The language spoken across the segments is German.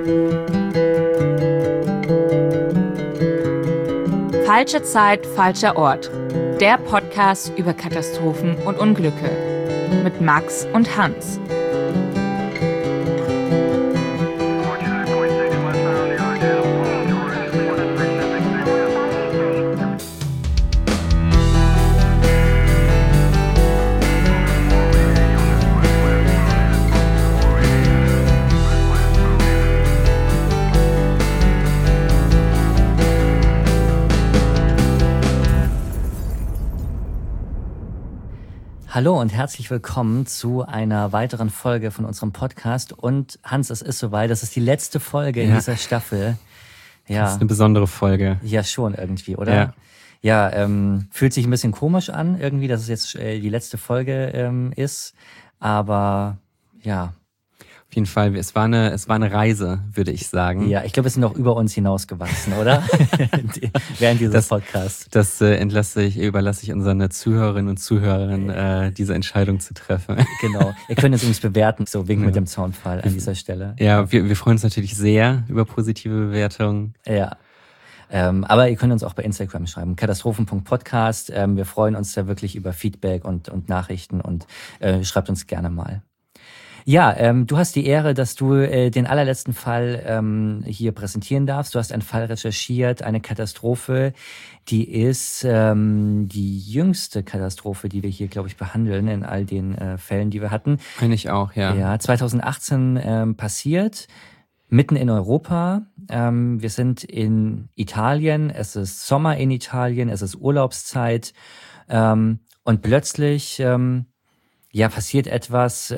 Falsche Zeit, falscher Ort. Der Podcast über Katastrophen und Unglücke. Mit Max und Hans. Hallo und herzlich willkommen zu einer weiteren Folge von unserem Podcast. Und Hans, es ist soweit, das ist die letzte Folge in dieser Staffel. Ja. Das ist eine besondere Folge. Ja, schon irgendwie, oder? Ja, fühlt sich ein bisschen komisch an irgendwie, dass es jetzt die letzte Folge ist. Aber ja. Auf jeden Fall, es war eine Reise, würde ich sagen. Ja, ich glaube, wir sind noch über uns hinausgewachsen, oder? Während dieses Podcasts. Das überlasse ich unseren Zuhörerinnen und Zuhörern, diese Entscheidung zu treffen. Genau. Ihr könnt es übrigens bewerten, so wegen mit dem Zaunfall an dieser Stelle. Ja, wir freuen uns natürlich sehr über positive Bewertungen. Ja. Aber ihr könnt uns auch bei Instagram schreiben, katastrophen.podcast. Wir freuen uns da wirklich über Feedback und Nachrichten und schreibt uns gerne mal. Ja, du hast die Ehre, dass du den allerletzten Fall hier präsentieren darfst. Du hast einen Fall recherchiert, eine Katastrophe, die ist die jüngste Katastrophe, die wir hier, glaube ich, behandeln in all den Fällen, die wir hatten. Meine ich auch, ja. Ja, 2018 passiert, mitten in Europa. Wir sind in Italien, es ist Sommer in Italien, es ist Urlaubszeit und plötzlich passiert etwas,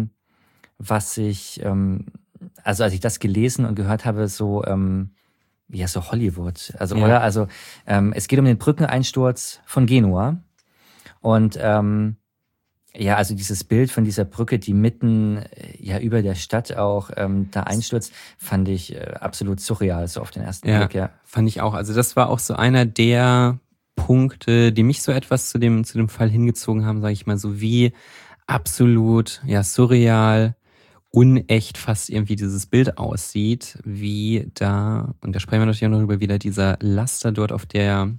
was ich, also als ich das gelesen und gehört habe, so Hollywood, also, ja. Oder? Also, es geht um den Brückeneinsturz von Genua. Und, also dieses Bild von dieser Brücke, die mitten, über der Stadt auch, da einstürzt, fand ich absolut surreal, so auf den ersten Blick, ja. Fand ich auch. Also das war auch so einer der Punkte, die mich so etwas zu dem Fall hingezogen haben, sage ich mal, so wie absolut, surreal, unecht fast irgendwie dieses Bild aussieht, wie da, und da sprechen wir natürlich auch noch drüber, wie da dieser Laster dort auf der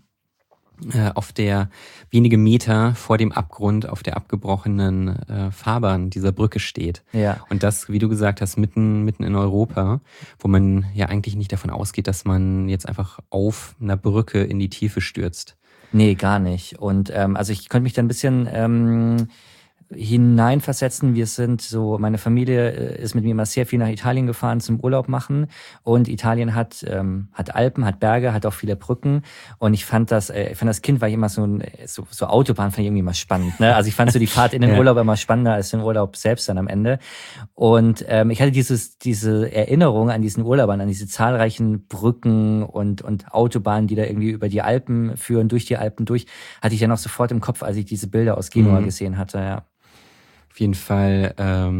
wenige Meter vor dem Abgrund auf der abgebrochenen Fahrbahn dieser Brücke steht. Ja. Und das, wie du gesagt hast, mitten in Europa, wo man ja eigentlich nicht davon ausgeht, dass man jetzt einfach auf einer Brücke in die Tiefe stürzt. Nee, gar nicht. Und also ich könnte mich da ein bisschen hineinversetzen. Wir sind so, meine Familie ist mit mir immer sehr viel nach Italien gefahren zum Urlaub machen, und Italien hat Alpen, hat Berge, hat auch viele Brücken, und ich fand das Kind war ich immer so Autobahn fand ich irgendwie immer spannend, ne? Also ich fand so die Fahrt in den Urlaub immer spannender als den Urlaub selbst dann am Ende, und ich hatte diese Erinnerung an diesen Urlaub, an diese zahlreichen Brücken und Autobahnen, die da irgendwie über die Alpen führen, durch die Alpen durch, hatte ich dann auch sofort im Kopf, als ich diese Bilder aus Genua gesehen hatte, ja. Auf jeden Fall,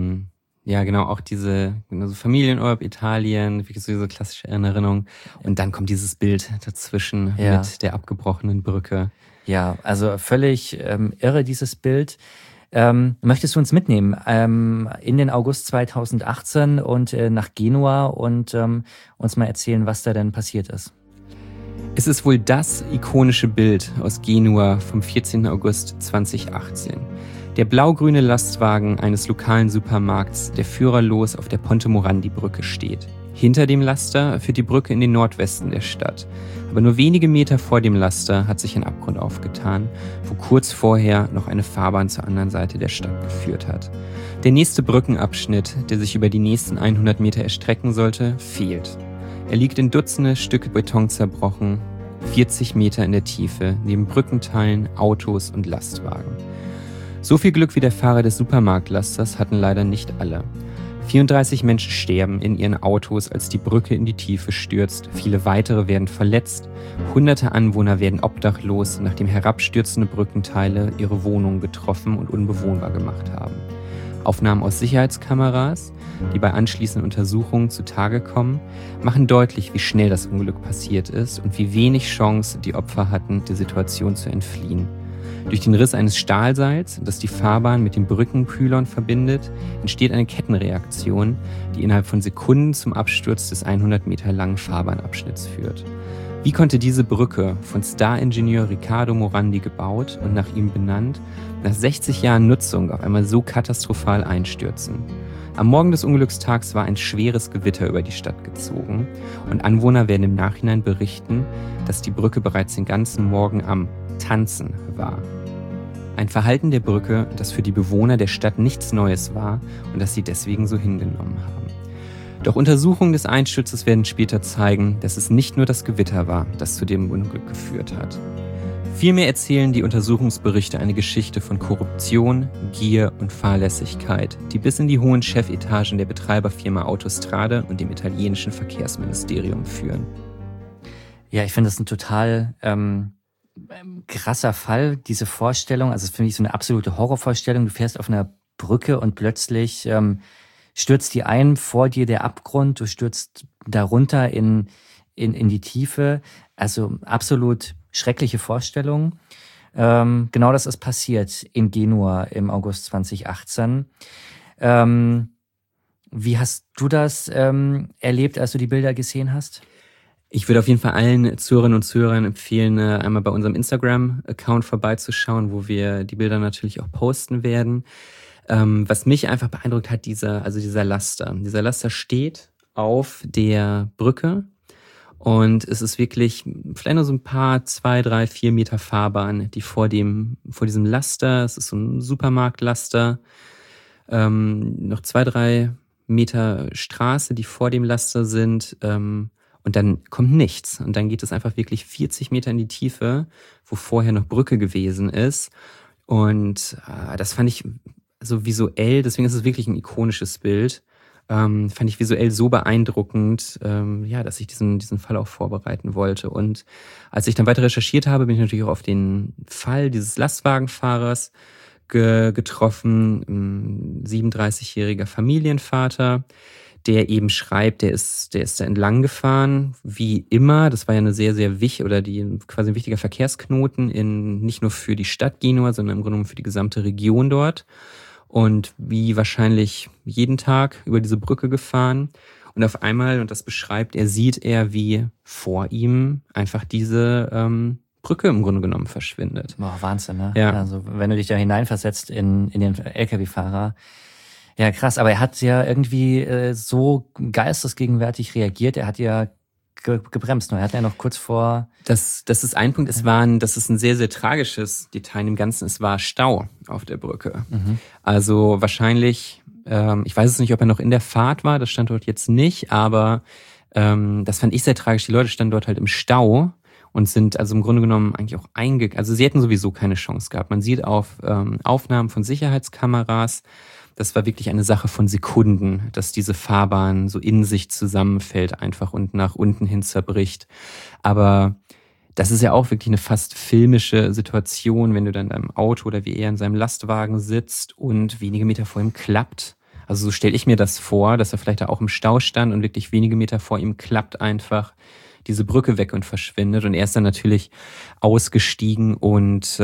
auch diese Familienurlaub Italien, wie so diese klassische Erinnerung. Und dann kommt dieses Bild dazwischen mit der abgebrochenen Brücke. Ja, also völlig irre, dieses Bild. Möchtest du uns mitnehmen in den August 2018 und nach Genua und uns mal erzählen, was da denn passiert ist? Es ist wohl das ikonische Bild aus Genua vom 14. August 2018. Der blau-grüne Lastwagen eines lokalen Supermarkts, der führerlos auf der Ponte Morandi-Brücke steht. Hinter dem Laster führt die Brücke in den Nordwesten der Stadt. Aber nur wenige Meter vor dem Laster hat sich ein Abgrund aufgetan, wo kurz vorher noch eine Fahrbahn zur anderen Seite der Stadt geführt hat. Der nächste Brückenabschnitt, der sich über die nächsten 100 Meter erstrecken sollte, fehlt. Er liegt in Dutzende Stücke Beton zerbrochen, 40 Meter in der Tiefe, neben Brückenteilen, Autos und Lastwagen. So viel Glück wie der Fahrer des Supermarktlasters hatten leider nicht alle. 34 Menschen sterben in ihren Autos, als die Brücke in die Tiefe stürzt. Viele weitere werden verletzt. Hunderte Anwohner werden obdachlos, nachdem herabstürzende Brückenteile ihre Wohnungen getroffen und unbewohnbar gemacht haben. Aufnahmen aus Sicherheitskameras, die bei anschließenden Untersuchungen zutage kommen, machen deutlich, wie schnell das Unglück passiert ist und wie wenig Chance die Opfer hatten, der Situation zu entfliehen. Durch den Riss eines Stahlseils, das die Fahrbahn mit dem Brückenpylon verbindet, entsteht eine Kettenreaktion, die innerhalb von Sekunden zum Absturz des 100 Meter langen Fahrbahnabschnitts führt. Wie konnte diese Brücke, von Star-Ingenieur Riccardo Morandi gebaut und nach ihm benannt, nach 60 Jahren Nutzung auf einmal so katastrophal einstürzen? Am Morgen des Unglückstags war ein schweres Gewitter über die Stadt gezogen und Anwohner werden im Nachhinein berichten, dass die Brücke bereits den ganzen Morgen am Tanzen war. Ein Verhalten der Brücke, das für die Bewohner der Stadt nichts Neues war und das sie deswegen so hingenommen haben. Doch Untersuchungen des Einsturzes werden später zeigen, dass es nicht nur das Gewitter war, das zu dem Unglück geführt hat. Vielmehr erzählen die Untersuchungsberichte eine Geschichte von Korruption, Gier und Fahrlässigkeit, die bis in die hohen Chefetagen der Betreiberfirma Autostrade und dem italienischen Verkehrsministerium führen. Ja, ich finde das ein total krasser Fall, diese Vorstellung. Also es ist für mich so eine absolute Horrorvorstellung. Du fährst auf einer Brücke und plötzlich stürzt die ein, vor dir der Abgrund, du stürzt darunter in die Tiefe. Also absolut schreckliche Vorstellung. Genau das ist passiert in Genua im August 2018. Wie hast du das erlebt, als du die Bilder gesehen hast? Ich würde auf jeden Fall allen Zuhörerinnen und Zuhörern empfehlen, einmal bei unserem Instagram-Account vorbeizuschauen, wo wir die Bilder natürlich auch posten werden. Was mich einfach beeindruckt hat, dieser Laster. Dieser Laster steht auf der Brücke. Und es ist wirklich vielleicht nur so ein paar 2, 3, 4 Meter Fahrbahn, die vor diesem Laster, es ist so ein Supermarktlaster, noch 2, 3 Meter Straße, die vor dem Laster sind, und dann kommt nichts. Und dann geht es einfach wirklich 40 Meter in die Tiefe, wo vorher noch Brücke gewesen ist. Und das fand ich so visuell, deswegen ist es wirklich ein ikonisches Bild. Fand ich visuell so beeindruckend, dass ich diesen Fall auch vorbereiten wollte. Und als ich dann weiter recherchiert habe, bin ich natürlich auch auf den Fall dieses Lastwagenfahrers getroffen, ein 37-jähriger Familienvater, der eben schreibt, der ist da entlang gefahren, wie immer. Das war ja eine sehr, sehr quasi ein wichtiger Verkehrsknoten nicht nur für die Stadt Genua, sondern im Grunde genommen für die gesamte Region dort. Und wie wahrscheinlich jeden Tag über diese Brücke gefahren. Und auf einmal, und das beschreibt er, sieht er, wie vor ihm einfach diese Brücke im Grunde genommen verschwindet. Boah, Wahnsinn, ne? Ja. Also wenn du dich da hineinversetzt in den LKW-Fahrer. Ja, krass. Aber er hat ja irgendwie so geistesgegenwärtig reagiert. Er hat ja gebremst. Er hat ja noch kurz vor... Das ist ein Punkt. Das ist ein sehr, sehr tragisches Detail im Ganzen. Es war Stau auf der Brücke. Mhm. Also wahrscheinlich, ich weiß es nicht, ob er noch in der Fahrt war, das stand dort jetzt nicht, aber das fand ich sehr tragisch. Die Leute standen dort halt im Stau und sind also im Grunde genommen eigentlich auch also sie hätten sowieso keine Chance gehabt. Man sieht auf Aufnahmen von Sicherheitskameras, das war wirklich eine Sache von Sekunden, dass diese Fahrbahn so in sich zusammenfällt einfach und nach unten hin zerbricht. Aber das ist ja auch wirklich eine fast filmische Situation, wenn du dann in deinem Auto oder wie er in seinem Lastwagen sitzt und wenige Meter vor ihm klappt. Also so stelle ich mir das vor, dass er vielleicht da auch im Stau stand und wirklich wenige Meter vor ihm klappt einfach diese Brücke weg und verschwindet. Und er ist dann natürlich ausgestiegen und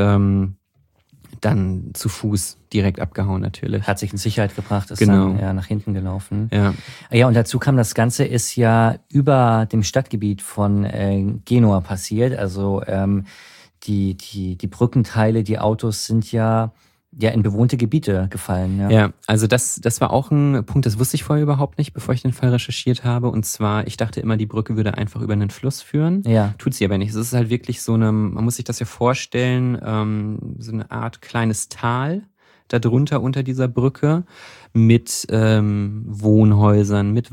dann zu Fuß direkt abgehauen natürlich. Hat sich in Sicherheit gebracht, ist Genau. dann nach hinten gelaufen. Ja. Ja, und dazu kam, das Ganze ist ja über dem Stadtgebiet von Genua passiert. Also die Brückenteile, die Autos sind ja in bewohnte Gebiete gefallen. Ja, also das war auch ein Punkt, das wusste ich vorher überhaupt nicht, bevor ich den Fall recherchiert habe. Und zwar, ich dachte immer, die Brücke würde einfach über einen Fluss führen. Ja. Tut sie aber nicht. Es ist halt wirklich man muss sich das ja vorstellen, so eine Art kleines Tal darunter unter dieser Brücke mit Wohnhäusern, mit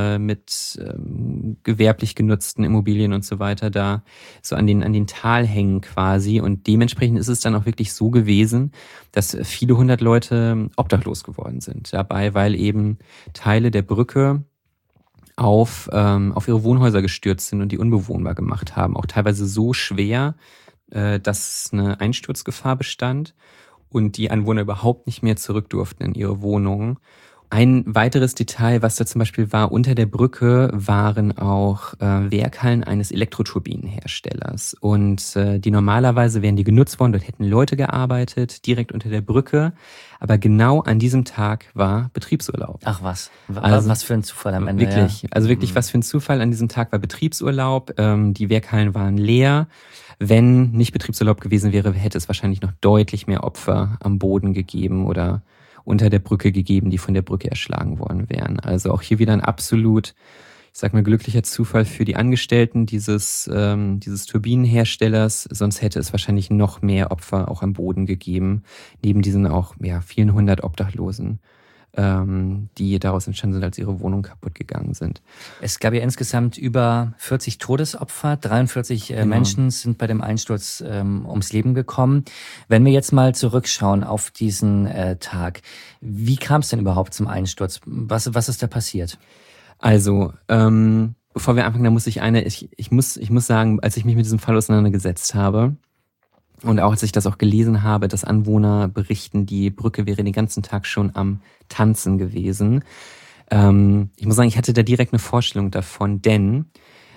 gewerblich genutzten Immobilien und so weiter da so an den Talhängen quasi. Und dementsprechend ist es dann auch wirklich so gewesen, dass viele hundert Leute obdachlos geworden sind dabei, weil eben Teile der Brücke auf ihre Wohnhäuser gestürzt sind und die unbewohnbar gemacht haben. Auch teilweise so schwer, dass eine Einsturzgefahr bestand und die Anwohner überhaupt nicht mehr zurück durften in ihre Wohnungen. Ein weiteres Detail, was da zum Beispiel war, unter der Brücke waren auch Werkhallen eines Elektroturbinenherstellers. Und die normalerweise wären die genutzt worden, dort hätten Leute gearbeitet, direkt unter der Brücke. Aber genau an diesem Tag war Betriebsurlaub. Ach was, Also, was für ein Zufall am Ende. Wirklich, ja. also wirklich was für ein Zufall. An diesem Tag war Betriebsurlaub, die Werkhallen waren leer. Wenn nicht Betriebsurlaub gewesen wäre, hätte es wahrscheinlich noch deutlich mehr Opfer am Boden gegeben oder unter der Brücke gegeben, die von der Brücke erschlagen worden wären. Also auch hier wieder ein absolut, ich sag mal, glücklicher Zufall für die Angestellten dieses Turbinenherstellers. Sonst hätte es wahrscheinlich noch mehr Opfer auch am Boden gegeben, neben diesen auch vielen hundert Obdachlosen, die daraus entstanden sind, als ihre Wohnungen kaputt gegangen sind. Es gab ja insgesamt über 40 Todesopfer, 43 Menschen sind bei dem Einsturz ums Leben gekommen. Wenn wir jetzt mal zurückschauen auf diesen Tag, wie kam es denn überhaupt zum Einsturz? Was ist da passiert? Also, bevor wir anfangen, da muss ich muss sagen, als ich mich mit diesem Fall auseinandergesetzt habe, und auch als ich das auch gelesen habe, dass Anwohner berichten, die Brücke wäre den ganzen Tag schon am Tanzen gewesen. Ich muss sagen, ich hatte da direkt eine Vorstellung davon, denn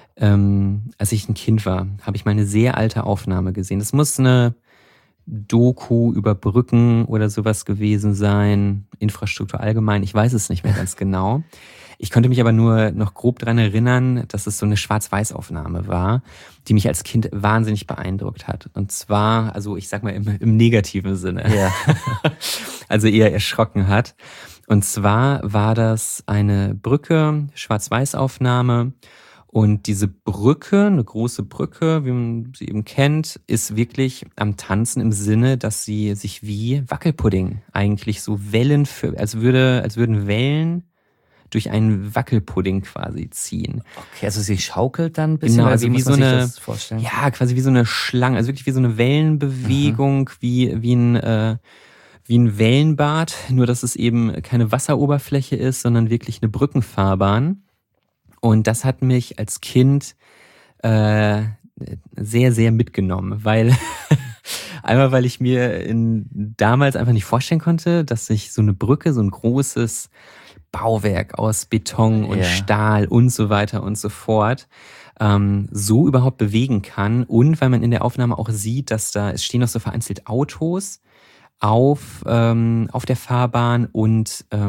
als ich ein Kind war, habe ich mal eine sehr alte Aufnahme gesehen. Das muss eine Doku über Brücken oder sowas gewesen sein, Infrastruktur allgemein, ich weiß es nicht mehr ganz genau. Ich konnte mich aber nur noch grob daran erinnern, dass es so eine Schwarz-Weiß-Aufnahme war, die mich als Kind wahnsinnig beeindruckt hat. Und zwar, also ich sag mal im negativen Sinne, Ja. also eher erschrocken hat. Und zwar war das eine Brücke, Schwarz-Weiß-Aufnahme. Und diese Brücke, eine große Brücke, wie man sie eben kennt, ist wirklich am Tanzen im Sinne, dass sie sich wie Wackelpudding eigentlich so Wellen, als würden Wellen durch einen Wackelpudding quasi ziehen. Okay, also sie schaukelt dann ein bisschen, Genau, oder also wie wie muss so man sich eine, das vorstellen? ja, quasi wie so eine Schlange, also wirklich wie so eine Wellenbewegung, wie ein Wellenbad, nur dass es eben keine Wasseroberfläche ist, sondern wirklich eine Brückenfahrbahn. Und das hat mich als Kind sehr, sehr mitgenommen, weil einmal, weil ich mir damals einfach nicht vorstellen konnte, dass sich so eine Brücke, so ein großes Bauwerk aus Beton und Stahl und so weiter und so fort so überhaupt bewegen kann. Und weil man in der Aufnahme auch sieht, dass es stehen noch so vereinzelt Autos auf der Fahrbahn und so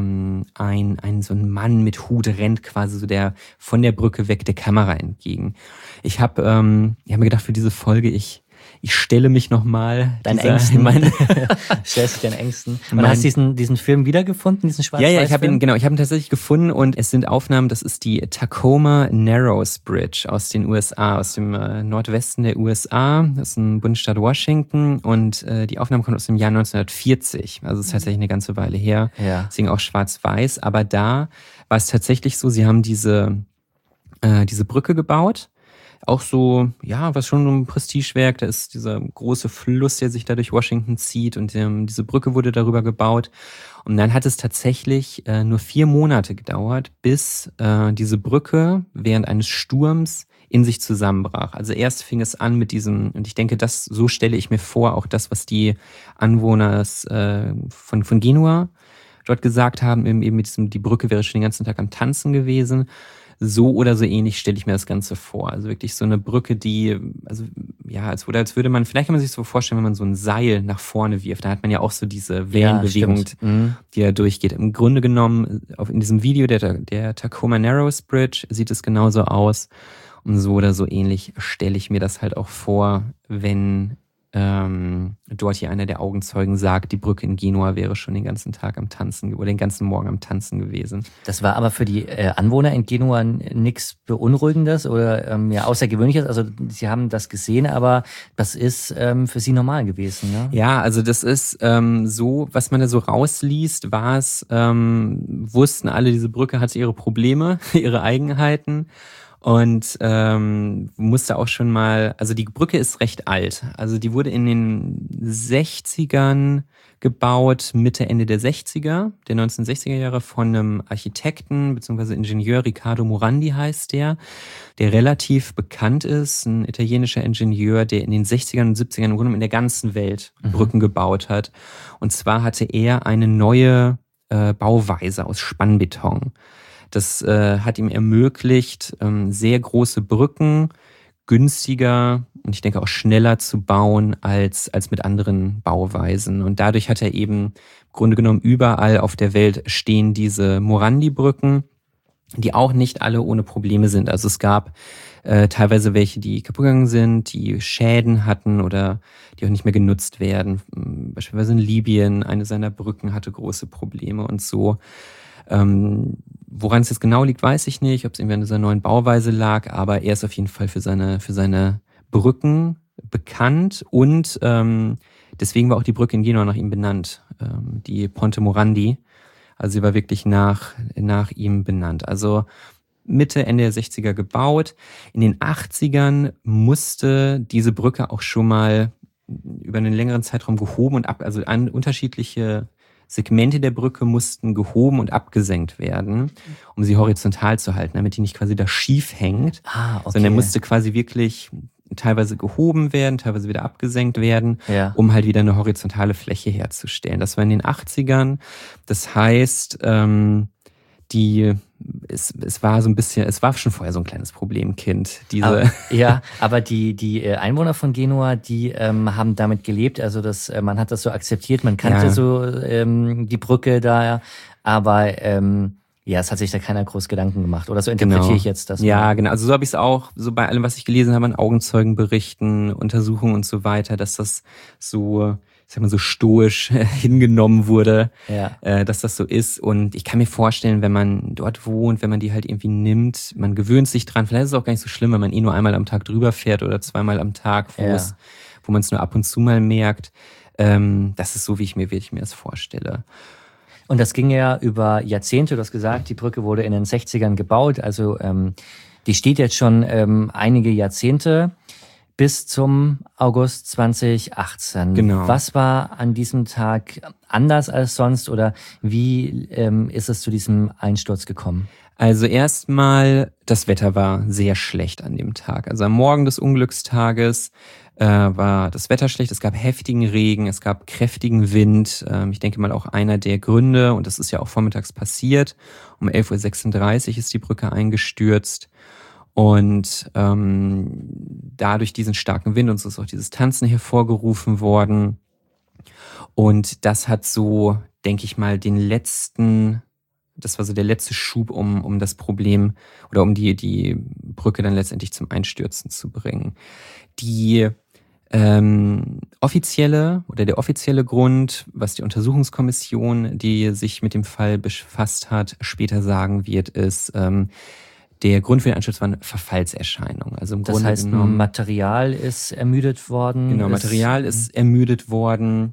ein Mann mit Hut rennt quasi so von der Brücke weg der Kamera entgegen. Ich habe mir gedacht, für diese Folge, ich stelle mich nochmal Stellst dich deinen Ängsten. Und hast diesen Film wiedergefunden, diesen Schwarz-Weiß-Film? Ja, ich habe ihn tatsächlich gefunden und es sind Aufnahmen, das ist die Tacoma Narrows Bridge aus den USA, aus dem Nordwesten der USA, das ist ein Bundesstaat Washington und die Aufnahme kommt aus dem Jahr 1940, also es ist tatsächlich eine ganze Weile her, deswegen auch schwarz-weiß, aber da war es tatsächlich so, sie haben diese Brücke gebaut, auch so, was schon so ein Prestigewerk, da ist dieser große Fluss, der sich da durch Washington zieht und diese Brücke wurde darüber gebaut. Und dann hat es tatsächlich nur 4 Monate gedauert, bis diese Brücke während eines Sturms in sich zusammenbrach. Also erst fing es an mit diesem, und ich denke, so stelle ich mir vor, auch das, was die Anwohner von Genua dort gesagt haben, eben mit die Brücke wäre schon den ganzen Tag am Tanzen gewesen. So oder so ähnlich stelle ich mir das Ganze vor. Also wirklich so eine Brücke, als würde man, vielleicht kann man sich so vorstellen, wenn man so ein Seil nach vorne wirft, da hat man ja auch so diese Wellenbewegung, die da durchgeht. Im Grunde genommen, in diesem Video der Tacoma Narrows Bridge sieht es genauso aus. Und so oder so ähnlich stelle ich mir das halt auch vor, wenn dort hier einer der Augenzeugen sagt, die Brücke in Genua wäre schon den ganzen Tag am Tanzen oder den ganzen Morgen am Tanzen gewesen. Das war aber für die Anwohner in Genua nichts Beunruhigendes oder Außergewöhnliches. Also sie haben das gesehen, aber das ist für sie normal gewesen, ne? Ja, also das ist so, was man da so rausliest, wussten alle, diese Brücke hatte ihre Probleme, ihre Eigenheiten. Und musste auch schon mal, also die Brücke ist recht alt. Also die wurde in den 60ern gebaut, Mitte, Ende der 60er, der 1960er Jahre von einem Architekten bzw. Ingenieur, Riccardo Morandi heißt der relativ bekannt ist, ein italienischer Ingenieur, der in den 60ern und 70ern im Grunde in der ganzen Welt Brücken gebaut hat. Und zwar hatte er eine neue Bauweise aus Spannbeton. Das hat ihm ermöglicht, sehr große Brücken günstiger und ich denke auch schneller zu bauen als mit anderen Bauweisen. Und dadurch hat er eben im Grunde genommen überall auf der Welt stehen diese Morandi-Brücken, die auch nicht alle ohne Probleme sind. Also es gab teilweise welche, die kaputt gegangen sind, die Schäden hatten oder die auch nicht mehr genutzt werden. Beispielsweise in Libyen, eine seiner Brücken hatte große Probleme und so. Woran es jetzt genau liegt, weiß ich nicht, ob es irgendwie an dieser neuen Bauweise lag, aber er ist auf jeden Fall für seine Brücken bekannt und deswegen war auch die Brücke in Genua nach ihm benannt, die Ponte Morandi. Also sie war wirklich nach ihm benannt. Also Mitte, Ende der 60er gebaut. In den 80ern musste diese Brücke auch schon mal über einen längeren Zeitraum gehoben und also an unterschiedliche Segmente der Brücke mussten gehoben und abgesenkt werden, um sie horizontal zu halten, damit die nicht quasi da schief hängt, okay. sondern er musste quasi wirklich teilweise gehoben werden, teilweise wieder abgesenkt werden, um halt wieder eine horizontale Fläche herzustellen. Das war in den 80ern. Das heißt, es war so ein bisschen, es war schon vorher so ein kleines Problemkind. Aber die Einwohner von Genua, die haben damit gelebt, also man hat das so akzeptiert, man kannte so die Brücke da, aber es hat sich da keiner groß Gedanken gemacht. Oder so interpretiere ich jetzt das. Ja, genau. Also so habe ich es auch, so bei allem, was ich gelesen habe an Augenzeugenberichten, Untersuchungen und so weiter, dass das so, ich sag mal, so stoisch hingenommen wurde, dass das so ist. Und ich kann mir vorstellen, wenn man dort wohnt, wenn man die halt irgendwie nimmt, man gewöhnt sich dran. Vielleicht ist es auch gar nicht so schlimm, wenn man nur einmal am Tag drüber fährt oder zweimal am Tag, wo man es nur ab und zu mal merkt. Das ist so, wie ich mir das vorstelle. Und das ging ja über Jahrzehnte, du hast gesagt, die Brücke wurde in den 60ern gebaut, also die steht jetzt schon einige Jahrzehnte bis zum August 2018. Genau. Was war an diesem Tag anders als sonst oder wie ist es zu diesem Einsturz gekommen? Also erstmal, das Wetter war sehr schlecht an dem Tag. Also am Morgen des Unglückstages war das Wetter schlecht, es gab heftigen Regen, es gab kräftigen Wind. Ich denke mal auch einer der Gründe, und das ist ja auch vormittags passiert, um 11.36 Uhr ist die Brücke eingestürzt. Und dadurch diesen starken Wind, und so ist auch dieses Tanzen hervorgerufen worden. Und das hat so, denke ich mal, das war so der letzte Schub, um das Problem oder um die Brücke dann letztendlich zum Einstürzen zu bringen. Der offizielle Grund, was die Untersuchungskommission, die sich mit dem Fall befasst hat, später sagen wird, ist, der Grund für den Einsturz waren Verfallserscheinungen. Also im Grunde heißt, Material ist ermüdet worden? Genau, Material ist ermüdet worden.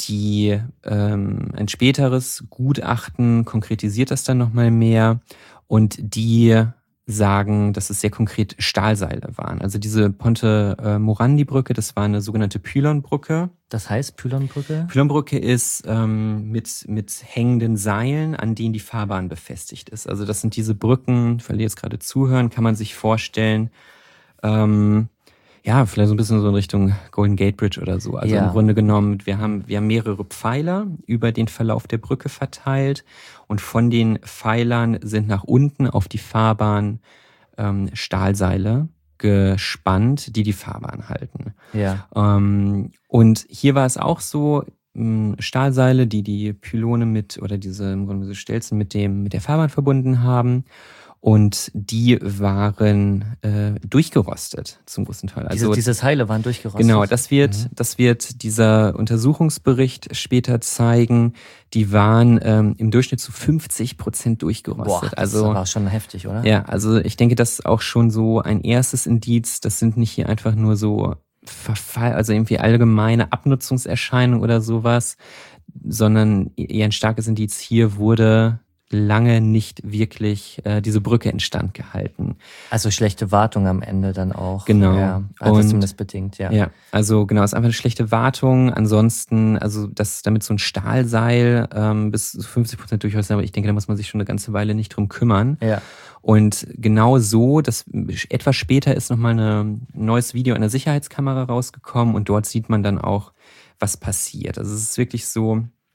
Ein späteres Gutachten konkretisiert das dann nochmal mehr und die sagen, dass es sehr konkret Stahlseile waren. Also diese Ponte Morandi-Brücke, das war eine sogenannte Pylonbrücke. Das heißt Pylonbrücke? Pylonbrücke ist mit hängenden Seilen, an denen die Fahrbahn befestigt ist. Also das sind diese Brücken, für die jetzt gerade zuhören, kann man sich vorstellen, vielleicht so ein bisschen so in Richtung Golden Gate Bridge oder so. Also im Grunde genommen, wir haben mehrere Pfeiler über den Verlauf der Brücke verteilt und von den Pfeilern sind nach unten auf die Fahrbahn Stahlseile gespannt, die Fahrbahn halten. Ja. Und hier war es auch so, Stahlseile, die Pylone diese Stelzen mit der Fahrbahn verbunden haben. Und die waren durchgerostet zum großen Teil. Also diese Seile waren durchgerostet? Genau, das wird dieser Untersuchungsbericht später zeigen. Die waren im Durchschnitt zu 50% durchgerostet. Boah, das war schon heftig, oder? Ja, also ich denke, das ist auch schon so ein erstes Indiz. Das sind nicht hier einfach nur so Verfall, also irgendwie allgemeine Abnutzungserscheinungen oder sowas, sondern eher ein starkes Indiz. Hier wurde lange nicht wirklich diese Brücke instand gehalten. Also schlechte Wartung am Ende dann auch. Genau. Ja, also zumindest bedingt, ja. Ja, also genau, es ist einfach eine schlechte Wartung. Ansonsten, also damit so ein Stahlseil bis 50% durchholzt, aber ich denke, da muss man sich schon eine ganze Weile nicht drum kümmern. Ja. Und genau so, etwas später ist nochmal ein neues Video in der Sicherheitskamera rausgekommen und dort sieht man dann auch, was passiert. Also es ist wirklich so,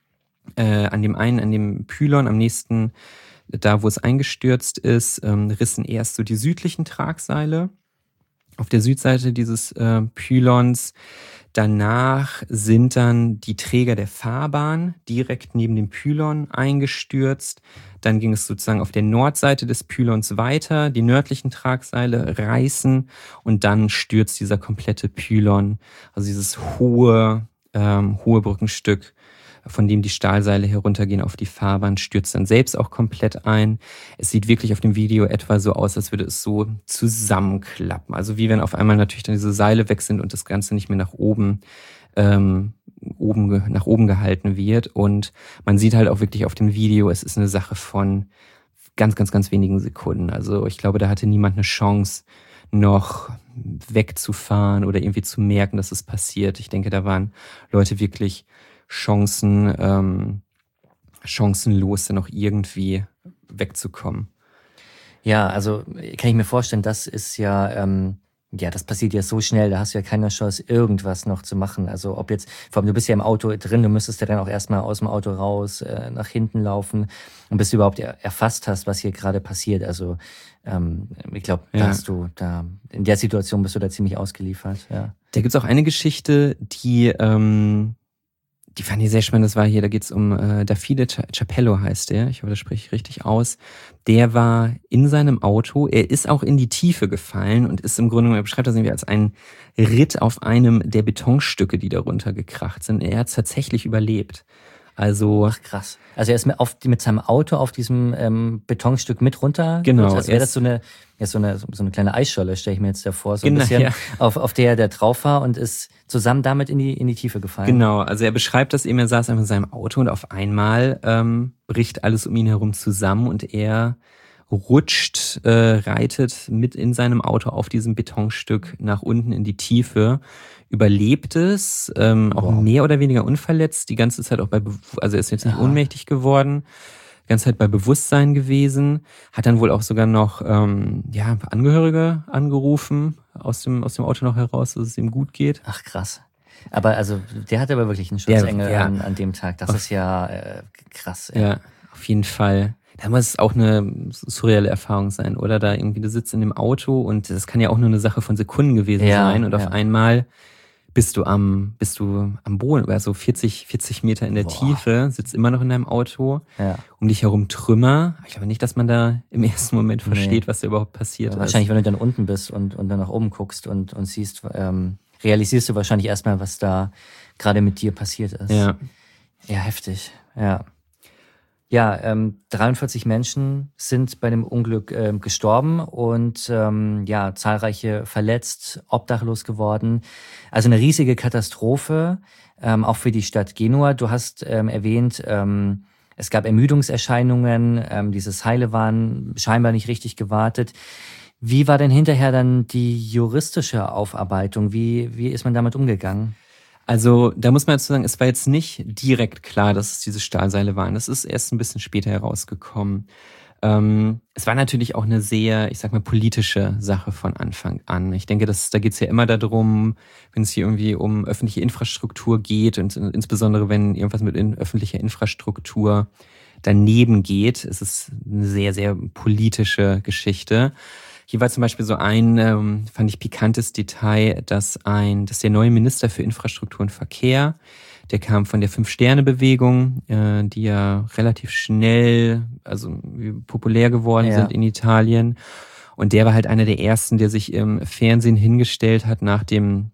an dem Pylon am nächsten, da wo es eingestürzt ist, rissen erst so die südlichen Tragseile auf der Südseite dieses Pylons. Danach sind dann die Träger der Fahrbahn direkt neben dem Pylon eingestürzt. Dann ging es sozusagen auf der Nordseite des Pylons weiter. Die nördlichen Tragseile reißen und dann stürzt dieser komplette Pylon, also dieses hohe Brückenstück, von dem die Stahlseile heruntergehen auf die Fahrbahn, stürzt dann selbst auch komplett ein. Es sieht wirklich auf dem Video etwa so aus, als würde es so zusammenklappen. Also wie wenn auf einmal natürlich dann diese Seile weg sind und das Ganze nicht mehr nach oben gehalten wird. Und man sieht halt auch wirklich auf dem Video, es ist eine Sache von ganz, ganz, ganz wenigen Sekunden. Also ich glaube, da hatte niemand eine Chance, noch wegzufahren oder irgendwie zu merken, dass es passiert. Ich denke, da waren Leute wirklich chancenlos, dann noch irgendwie wegzukommen. Ja, also kann ich mir vorstellen, das ist ja, das passiert ja so schnell, da hast du ja keine Chance, irgendwas noch zu machen. Also ob jetzt, vor allem du bist ja im Auto drin, du müsstest ja dann auch erstmal aus dem Auto raus, nach hinten laufen und bis du überhaupt erfasst hast, was hier gerade passiert. Also ich glaube, in der Situation bist du da ziemlich ausgeliefert. Ja. Da gibt's auch eine Geschichte, die fand ich sehr spannend. Das war hier, da geht's um Davide Capello heißt der. Ich hoffe, das spreche ich richtig aus. Der war in seinem Auto. Er ist auch in die Tiefe gefallen und ist im Grunde, er beschreibt das irgendwie als einen Ritt auf einem der Betonstücke, die darunter gekracht sind. Er hat tatsächlich überlebt. Also ach krass. Also er ist mit seinem Auto auf diesem Betonstück mit runter. Genau. Also wäre das so eine kleine Eisscholle, stelle ich mir jetzt davor, so ein bisschen, ja. auf der drauf war und ist zusammen damit in die Tiefe gefallen. Genau, also er beschreibt das eben, er saß einfach in seinem Auto und auf einmal bricht alles um ihn herum zusammen und er reitet mit in seinem Auto auf diesem Betonstück nach unten in die Tiefe, überlebt es, auch mehr oder weniger unverletzt, die ganze Zeit auch also er ist jetzt nicht ohnmächtig geworden, die ganze Zeit bei Bewusstsein gewesen, hat dann wohl auch sogar noch Angehörige angerufen aus dem Auto noch heraus, dass es ihm gut geht. Ach krass. Aber also der hatte aber wirklich einen Schutzengel an dem Tag. Das ist ja krass. Ja, auf jeden Fall. Da muss es auch eine surreale Erfahrung sein, oder? Da irgendwie, du sitzt in dem Auto und das kann ja auch nur eine Sache von Sekunden gewesen sein und auf einmal bist du am Boden, also 40 Meter in der Tiefe, sitzt immer noch in deinem Auto, um dich herum Trümmer. Ich glaube nicht, dass man da im ersten Moment versteht, was da überhaupt passiert ist. Wahrscheinlich, wenn du dann unten bist und dann nach oben guckst und siehst, realisierst du wahrscheinlich erstmal, was da gerade mit dir passiert ist. Ja, heftig, ja. Ja, 43 Menschen sind bei dem Unglück gestorben und zahlreiche verletzt, obdachlos geworden. Also eine riesige Katastrophe, auch für die Stadt Genua. Du hast erwähnt, es gab Ermüdungserscheinungen, diese Seile waren scheinbar nicht richtig gewartet. Wie war denn hinterher dann die juristische Aufarbeitung? Wie ist man damit umgegangen? Also da muss man dazu sagen, es war jetzt nicht direkt klar, dass es diese Stahlseile waren. Das ist erst ein bisschen später herausgekommen. Es war natürlich auch eine sehr, ich sag mal, politische Sache von Anfang an. Ich denke, da geht es ja immer darum, wenn es hier irgendwie um öffentliche Infrastruktur geht und insbesondere wenn irgendwas mit öffentlicher Infrastruktur daneben geht, ist es eine sehr, sehr politische Geschichte. Hier war zum Beispiel so ein, fand ich, pikantes Detail, dass der neue Minister für Infrastruktur und Verkehr, der kam von der Fünf-Sterne-Bewegung, die ja relativ schnell, also populär geworden sind in Italien. Und der war halt einer der ersten, der sich im Fernsehen hingestellt hat nach dem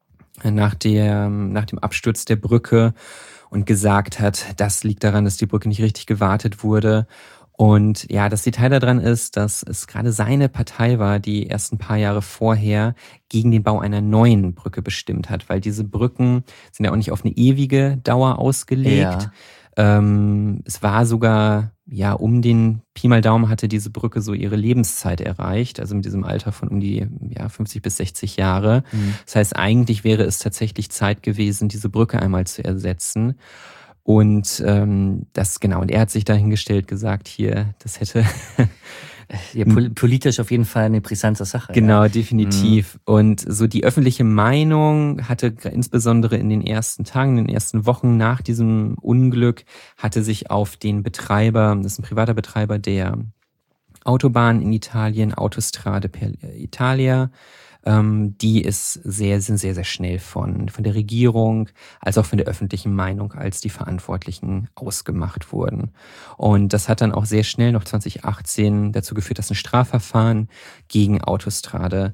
Absturz der Brücke und gesagt hat, das liegt daran, dass die Brücke nicht richtig gewartet wurde. Und ja, das Detail daran ist, dass es gerade seine Partei war, die ersten paar Jahre vorher gegen den Bau einer neuen Brücke bestimmt hat, weil diese Brücken sind ja auch nicht auf eine ewige Dauer ausgelegt. Ja. Es war sogar, um den Pi mal Daumen hatte diese Brücke so ihre Lebenszeit erreicht, also mit diesem Alter von um die 50 bis 60 Jahre. Mhm. Das heißt, eigentlich wäre es tatsächlich Zeit gewesen, diese Brücke einmal zu ersetzen. Und und er hat sich dahingestellt gesagt, hier, das hätte Ja, politisch auf jeden Fall eine brisante Sache. Genau, ja. definitiv. Und so die öffentliche Meinung hatte insbesondere in den ersten Tagen, in den ersten Wochen nach diesem Unglück, hatte sich auf den Betreiber, das ist ein privater Betreiber der Autobahn in Italien, Autostrade per Italia, die sind sehr, sehr schnell von der Regierung als auch von der öffentlichen Meinung als die Verantwortlichen ausgemacht wurden. Und das hat dann auch sehr schnell noch 2018 dazu geführt, dass ein Strafverfahren gegen Autostrade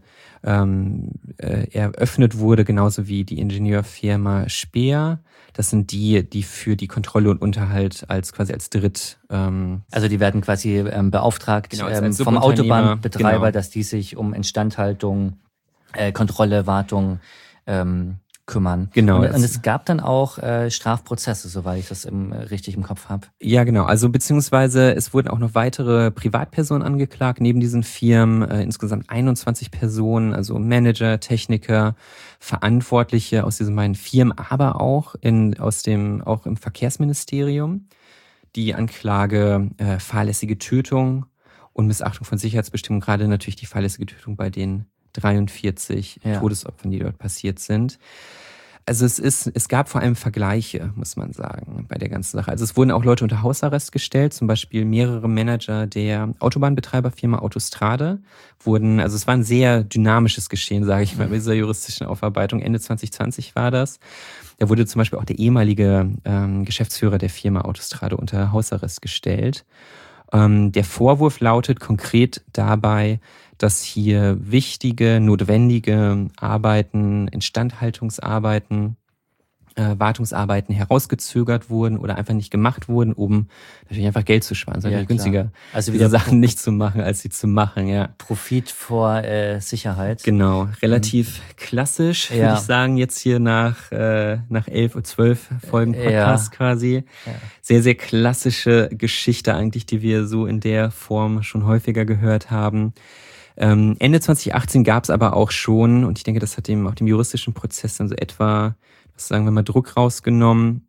eröffnet wurde, genauso wie die Ingenieurfirma Speer. Das sind die für die Kontrolle und Unterhalt als Dritt. Also die werden quasi beauftragt Genau, als vom Autobahnbetreiber, genau. dass die sich um Instandhaltung, Kontrolle, Wartung kümmern. Genau. Und es gab dann auch Strafprozesse, soweit ich das richtig im Kopf habe. Ja, genau. Also beziehungsweise es wurden auch noch weitere Privatpersonen angeklagt, neben diesen Firmen, insgesamt 21 Personen, also Manager, Techniker, Verantwortliche aus diesen beiden Firmen, aber auch auch im Verkehrsministerium. Die Anklage fahrlässige Tötung und Missachtung von Sicherheitsbestimmungen, gerade natürlich die fahrlässige Tötung bei den 43 Todesopfern, die dort passiert sind. Also es gab vor allem Vergleiche, muss man sagen, bei der ganzen Sache. Also es wurden auch Leute unter Hausarrest gestellt, zum Beispiel mehrere Manager der Autobahnbetreiberfirma Autostrade also es war ein sehr dynamisches Geschehen, sage ich mal, bei dieser juristischen Aufarbeitung. Ende 2020 war das. Da wurde zum Beispiel auch der ehemalige Geschäftsführer der Firma Autostrade unter Hausarrest gestellt. Der Vorwurf lautet konkret dabei, dass hier wichtige, notwendige Arbeiten, Instandhaltungsarbeiten, Wartungsarbeiten herausgezögert wurden oder einfach nicht gemacht wurden, um natürlich einfach Geld zu sparen. Es ist natürlich günstiger, also wieder Sachen nicht zu machen, als sie zu machen. Ja. Profit vor Sicherheit. Genau, relativ klassisch, würde ich sagen, jetzt hier nach 11 oder 12 Folgen Podcast quasi. Ja. Sehr, sehr klassische Geschichte eigentlich, die wir so in der Form schon häufiger gehört haben. Ende 2018 gab es aber auch schon, und ich denke, das hat auch dem juristischen Prozess dann so etwa, sagen wir mal, Druck rausgenommen,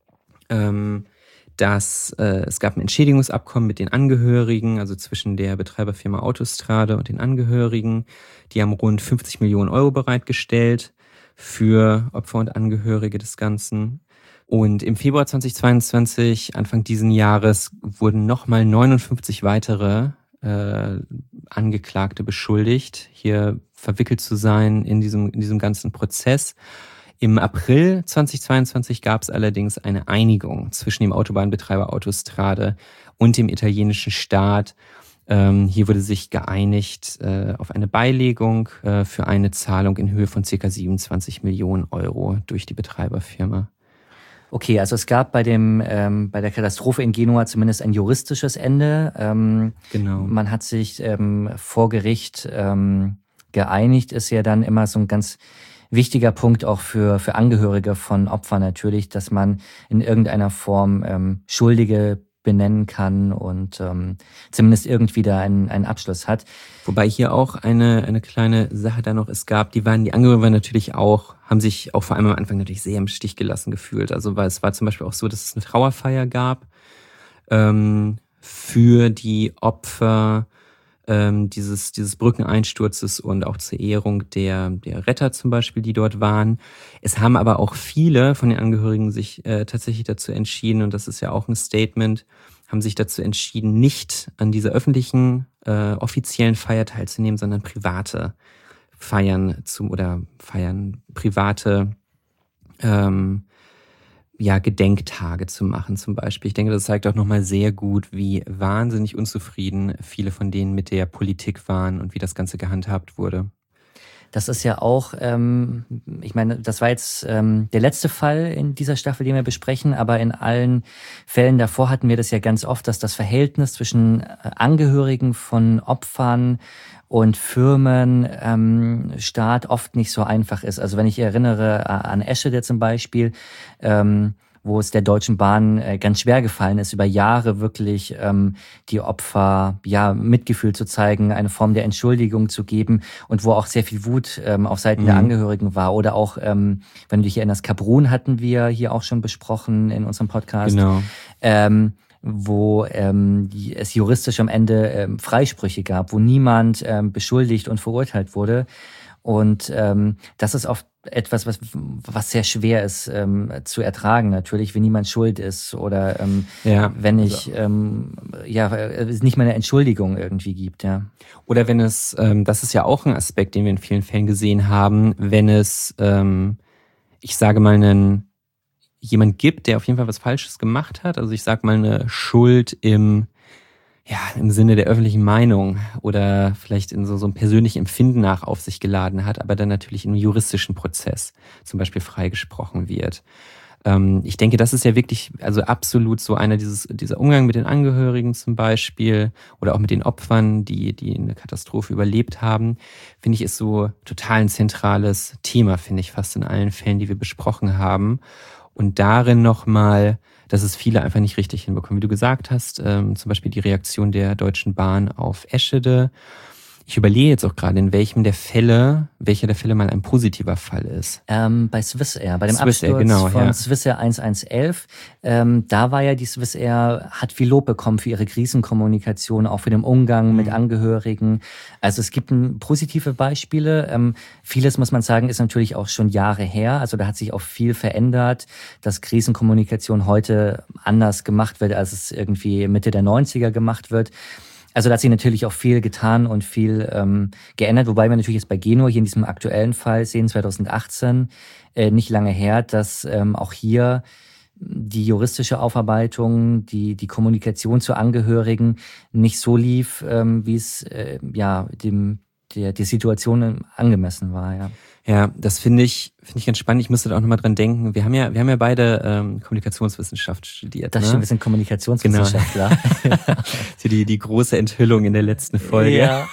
dass es gab ein Entschädigungsabkommen mit den Angehörigen, also zwischen der Betreiberfirma Autostrade und den Angehörigen. Die haben rund 50 Millionen Euro bereitgestellt für Opfer und Angehörige des Ganzen. Und im Februar 2022, Anfang diesen Jahres, wurden nochmal 59 weitere Angeklagte beschuldigt, hier verwickelt zu sein in diesem ganzen Prozess. Im April 2022 gab es allerdings eine Einigung zwischen dem Autobahnbetreiber Autostrade und dem italienischen Staat. Hier wurde sich geeinigt auf eine Beilegung für eine Zahlung in Höhe von ca. 27 Millionen Euro durch die Betreiberfirma. Okay, also es gab bei der Katastrophe in Genua zumindest ein juristisches Ende. Genau. Man hat sich vor Gericht geeinigt, ist ja dann immer so ein ganz wichtiger Punkt auch für Angehörige von Opfern natürlich, dass man in irgendeiner Form Schuldige benennen kann und zumindest irgendwie da einen Abschluss hat. Wobei hier auch eine kleine Sache da noch es gab, die Angehörigen waren natürlich auch, haben sich auch vor allem am Anfang natürlich sehr im Stich gelassen gefühlt. Also weil es war zum Beispiel auch so, dass es eine Trauerfeier gab für die Opfer dieses Brückeneinsturzes und auch zur Ehrung der Retter zum Beispiel, die dort waren. Es haben aber auch viele von den Angehörigen sich tatsächlich dazu entschieden, und das ist ja auch ein Statement, haben sich dazu entschieden, nicht an dieser öffentlichen offiziellen Feier teilzunehmen, sondern private Feiern private Gedenktage zu machen zum Beispiel. Ich denke, das zeigt auch nochmal sehr gut, wie wahnsinnig unzufrieden viele von denen mit der Politik waren und wie das Ganze gehandhabt wurde. Das ist ja auch, ich meine, das war jetzt der letzte Fall in dieser Staffel, den wir besprechen, aber in allen Fällen davor hatten wir das ja ganz oft, dass das Verhältnis zwischen Angehörigen von Opfern und Firmen, Staat oft nicht so einfach ist. Also wenn ich erinnere an Eschede zum Beispiel, wo es der Deutschen Bahn ganz schwer gefallen ist, über Jahre wirklich die Opfer Mitgefühl zu zeigen, eine Form der Entschuldigung zu geben und wo auch sehr viel Wut auf Seiten der Angehörigen war. Oder auch, wenn du dich erinnerst, Kaprun hatten wir hier auch schon besprochen in unserem Podcast. Genau. wo es juristisch am Ende Freisprüche gab, wo niemand beschuldigt und verurteilt wurde. Und das ist oft etwas, was sehr schwer ist zu ertragen natürlich, wenn niemand schuld ist oder wenn es nicht mal eine Entschuldigung irgendwie gibt. Ja. Oder wenn es, das ist ja auch ein Aspekt, den wir in vielen Fällen gesehen haben, wenn es, ich sage mal, jemand gibt, der auf jeden Fall was Falsches gemacht hat, also ich sage mal eine Schuld im Sinne der öffentlichen Meinung oder vielleicht in so einem persönlichen Empfinden nach auf sich geladen hat, aber dann natürlich im juristischen Prozess zum Beispiel freigesprochen wird. Ich denke, das ist ja wirklich, also absolut so dieser Umgang mit den Angehörigen zum Beispiel oder auch mit den Opfern, die eine Katastrophe überlebt haben, finde ich, ist so total ein zentrales Thema, finde ich, fast in allen Fällen, die wir besprochen haben. Und darin nochmal, dass es viele einfach nicht richtig hinbekommen. Wie du gesagt hast, zum Beispiel die Reaktion der Deutschen Bahn auf Eschede. Ich überlege jetzt auch gerade, welcher der Fälle mal ein positiver Fall ist. Bei Swissair, bei dem Absturz von Swissair 1111. Da war ja die Swissair, hat viel Lob bekommen für ihre Krisenkommunikation, auch für den Umgang mit Angehörigen. Also es gibt positive Beispiele. Vieles, muss man sagen, ist natürlich auch schon Jahre her. Also da hat sich auch viel verändert, dass Krisenkommunikation heute anders gemacht wird, als es irgendwie Mitte der 90er gemacht wird. Also da hat sich natürlich auch viel getan und viel geändert, wobei wir natürlich jetzt bei Genua hier in diesem aktuellen Fall sehen, 2018, nicht lange her, dass auch hier die juristische Aufarbeitung, die Kommunikation zu Angehörigen nicht so lief, wie es der Situation angemessen war, ja. Ja, das finde ich ganz spannend. Ich musste da auch nochmal dran denken. Wir haben ja beide Kommunikationswissenschaft studiert. Das stimmt, wir sind Kommunikationswissenschaftler. Genau. die große Enthüllung in der letzten Folge. Ja.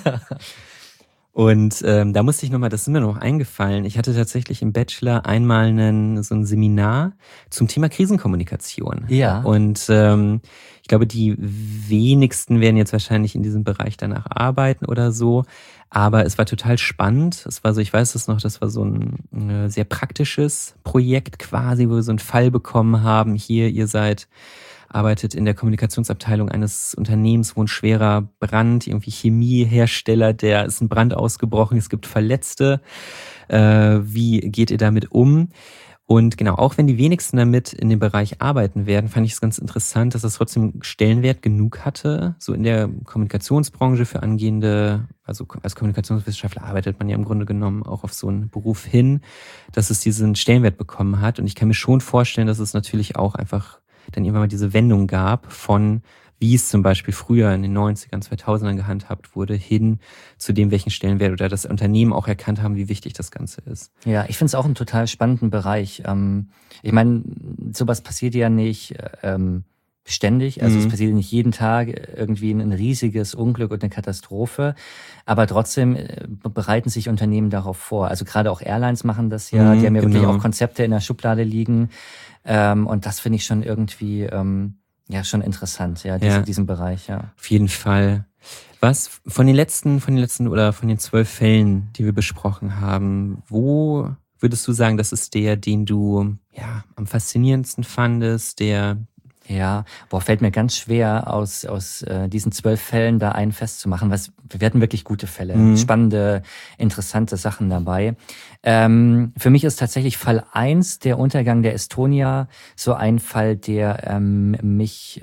Und da musste ich nochmal, das ist mir noch eingefallen, ich hatte tatsächlich im Bachelor einmal so ein Seminar zum Thema Krisenkommunikation. Ja. Und ich glaube, die wenigsten werden jetzt wahrscheinlich in diesem Bereich danach arbeiten oder so. Aber es war total spannend. Es war so, ich weiß es noch, das war so ein sehr praktisches Projekt quasi, wo wir so einen Fall bekommen haben. Hier, arbeitet in der Kommunikationsabteilung eines Unternehmens, wo ein schwerer Brand, irgendwie Chemiehersteller, der ist ein Brand ausgebrochen, es gibt Verletzte. Wie geht ihr damit um? Und genau, auch wenn die wenigsten damit in dem Bereich arbeiten werden, fand ich es ganz interessant, dass es trotzdem Stellenwert genug hatte. So in der Kommunikationsbranche für angehende, also als Kommunikationswissenschaftler arbeitet man ja im Grunde genommen auch auf so einen Beruf hin, dass es diesen Stellenwert bekommen hat. Und ich kann mir schon vorstellen, dass es natürlich auch einfach dann irgendwann mal diese Wendung gab von, wie es zum Beispiel früher in den 90ern, 2000ern gehandhabt wurde, hin zu dem, welchen Stellenwert oder das Unternehmen auch erkannt haben, wie wichtig das Ganze ist. Ja, ich finde es auch einen total spannenden Bereich. Ich meine, sowas passiert ja nicht ständig, also es passiert nicht jeden Tag irgendwie ein riesiges Unglück und eine Katastrophe, aber trotzdem bereiten sich Unternehmen darauf vor. Also gerade auch Airlines machen das ja, die haben ja wirklich auch Konzepte in der Schublade liegen und das finde ich schon irgendwie schon interessant, diesen Bereich, ja. Auf jeden Fall. Was von den letzten oder von den 12 Fällen, die wir besprochen haben, wo würdest du sagen, das ist der, den du am faszinierendsten fandest, fällt mir ganz schwer, aus diesen 12 Fällen da einen festzumachen. Wir hatten wirklich gute Fälle, spannende, interessante Sachen dabei. Für mich ist tatsächlich Fall 1, der Untergang der Estonia, so ein Fall, der mich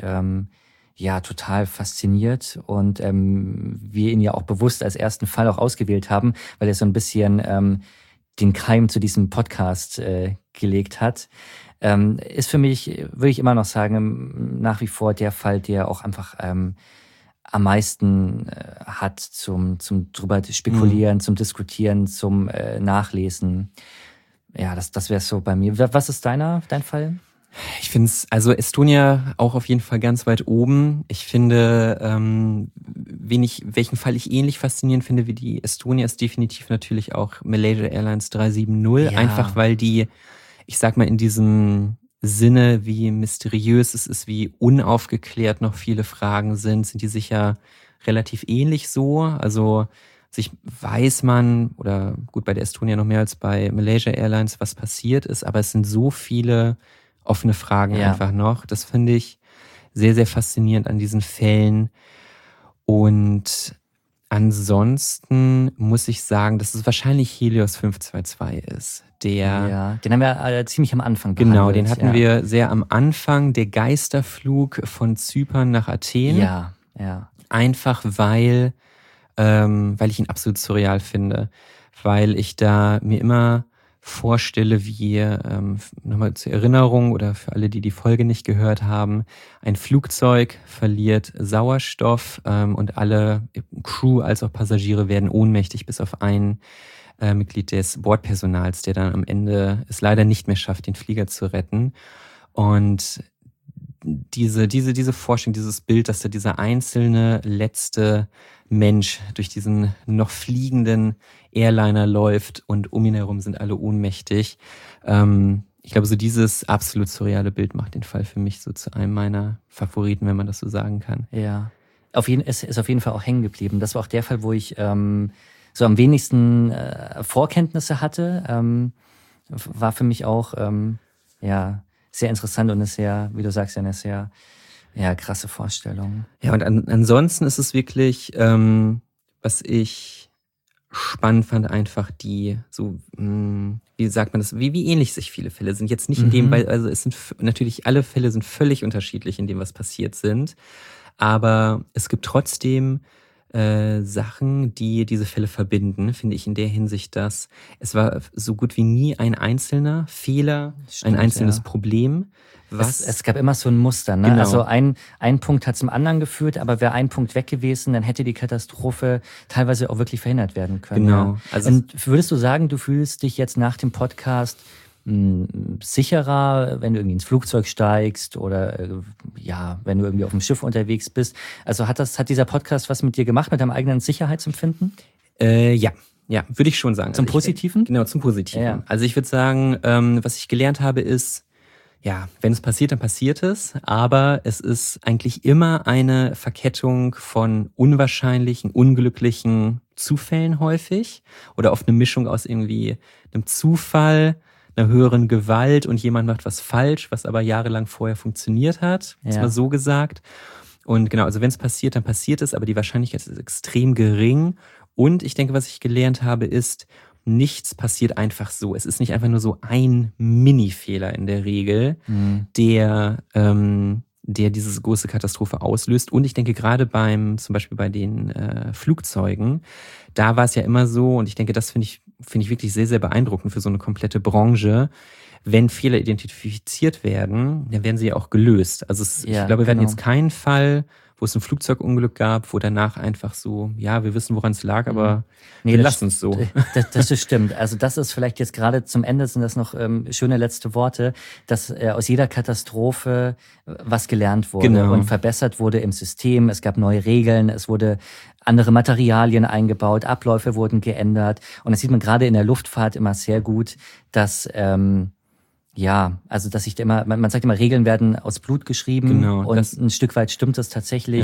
total fasziniert und wir ihn ja auch bewusst als ersten Fall auch ausgewählt haben, weil er so ein bisschen den Keim zu diesem Podcast gelegt hat. Ist für mich, würde ich immer noch sagen, nach wie vor der Fall, der auch einfach am meisten hat zum drüber spekulieren, zum Diskutieren, zum Nachlesen. Ja, das wäre so bei mir. Was ist dein Fall? Ich finde es, also Estonia auch auf jeden Fall ganz weit oben. Ich finde, welchen Fall ich ähnlich faszinierend finde wie die Estonia, ist definitiv natürlich auch Malaysia Airlines 370. Ja. Einfach weil die, ich sag mal in diesem Sinne, wie mysteriös es ist, wie unaufgeklärt noch viele Fragen sind die sicher relativ ähnlich so. Also weiß man, oder gut, bei der Estonia noch mehr als bei Malaysia Airlines, was passiert ist, aber es sind so viele offene Fragen einfach noch. Das finde ich sehr, sehr faszinierend an diesen Fällen. Und ansonsten muss ich sagen, dass es wahrscheinlich Helios 522 ist. Den haben wir ziemlich am Anfang behandelt. Genau, den hatten wir sehr am Anfang. Der Geisterflug von Zypern nach Athen. Ja. Einfach weil ich ihn absolut surreal finde. Weil ich da mir immer vorstelle, wie, nochmal zur Erinnerung oder für alle, die die Folge nicht gehört haben, ein Flugzeug verliert Sauerstoff und alle Crew als auch Passagiere werden ohnmächtig, bis auf ein Mitglied des Bordpersonals, der dann am Ende es leider nicht mehr schafft, den Flieger zu retten. Und diese Vorstellung, dieses Bild, dass da dieser einzelne letzte Mensch durch diesen noch fliegenden Airliner läuft und um ihn herum sind alle ohnmächtig. Ich glaube, so dieses absolut surreale Bild macht den Fall für mich so zu einem meiner Favoriten, wenn man das so sagen kann. Ja, es ist auf jeden Fall auch hängen geblieben. Das war auch der Fall, wo ich so am wenigsten Vorkenntnisse hatte. War für mich auch sehr interessant und eine sehr, wie du sagst, eine sehr krasse Vorstellung. Ja, und ansonsten ist es wirklich, was ich spannend fand, einfach wie sagt man das, wie ähnlich sich viele Fälle sind. Jetzt nicht in dem, weil, also es sind natürlich, alle Fälle sind völlig unterschiedlich in dem, was passiert sind. Aber es gibt trotzdem Sachen, die diese Fälle verbinden, finde ich in der Hinsicht, dass es war so gut wie nie ein einzelner Fehler, ein einzelnes Problem. Es gab immer so ein Muster, ne? Genau. Also ein Punkt hat zum anderen geführt, aber wäre ein Punkt weg gewesen, dann hätte die Katastrophe teilweise auch wirklich verhindert werden können. Genau. Ja. Also und würdest du sagen, du fühlst dich jetzt nach dem Podcast sicherer, wenn du irgendwie ins Flugzeug steigst oder wenn du irgendwie auf dem Schiff unterwegs bist? Also hat dieser Podcast was mit dir gemacht, mit deinem eigenen Sicherheitsempfinden? Ja, würde ich schon sagen. Zum Positiven? Genau, zum Positiven. Ja. Also ich würde sagen, was ich gelernt habe ist, wenn es passiert, dann passiert es. Aber es ist eigentlich immer eine Verkettung von unwahrscheinlichen, unglücklichen Zufällen häufig. Oder oft eine Mischung aus irgendwie einem Zufall, einer höheren Gewalt und jemand macht was falsch, was aber jahrelang vorher funktioniert hat. Das mal so gesagt. Und genau, also wenn es passiert, dann passiert es. Aber die Wahrscheinlichkeit ist extrem gering. Und ich denke, was ich gelernt habe, ist, nichts passiert einfach so. Es ist nicht einfach nur so ein Mini-Fehler in der Regel, der diese große Katastrophe auslöst. Und ich denke gerade zum Beispiel bei den Flugzeugen, da war es ja immer so, und ich denke, das finde ich wirklich sehr, sehr beeindruckend für so eine komplette Branche. Wenn Fehler identifiziert werden, dann werden sie ja auch gelöst. Also ich glaube, wir werden jetzt keinen Fall, wo es ein Flugzeugunglück gab, wo danach einfach so, wir wissen, woran es lag, aber wir lassen es so. Das stimmt. Also das ist vielleicht jetzt gerade zum Ende, sind das noch schöne letzte Worte, dass aus jeder Katastrophe was gelernt wurde und verbessert wurde im System. Es gab neue Regeln, es wurde andere Materialien eingebaut, Abläufe wurden geändert. Und das sieht man gerade in der Luftfahrt immer sehr gut, dass also dass sich immer, man sagt immer, Regeln werden aus Blut geschrieben und ein Stück weit stimmt das tatsächlich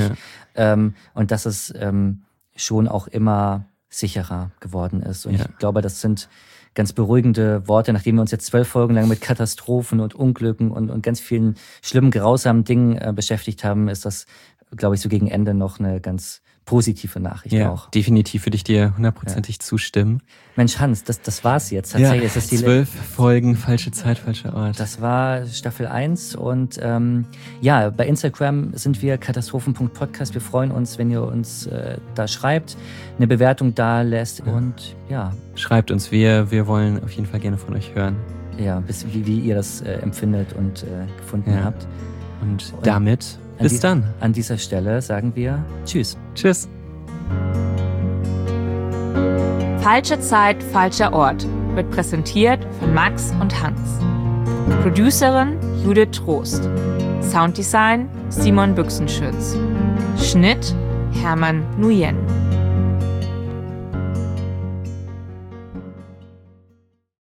und dass es schon auch immer sicherer geworden ist. Und ich glaube, das sind ganz beruhigende Worte, nachdem wir uns jetzt 12 Folgen lang mit Katastrophen und Unglücken und ganz vielen schlimmen, grausamen Dingen beschäftigt haben, ist das, glaube ich, so gegen Ende noch eine ganz positive Nachricht auch. Definitiv würde ich dir 100%ig zustimmen. Mensch, Hans, das war's jetzt. Tatsächlich ist das 12 Folgen, falsche Zeit, falscher Ort. Das war Staffel 1 und bei Instagram sind wir katastrophen.podcast. Wir freuen uns, wenn ihr uns da schreibt, eine Bewertung da lässt und schreibt uns, wir wollen auf jeden Fall gerne von euch hören. Ja, wie ihr das empfindet und gefunden habt. Und damit bis dann. An dieser Stelle sagen wir Tschüss. Tschüss. Falsche Zeit, falscher Ort wird präsentiert von Max und Hans. Producerin Judith Trost. Sounddesign Simon Büchsenschütz. Schnitt Hermann Nguyen.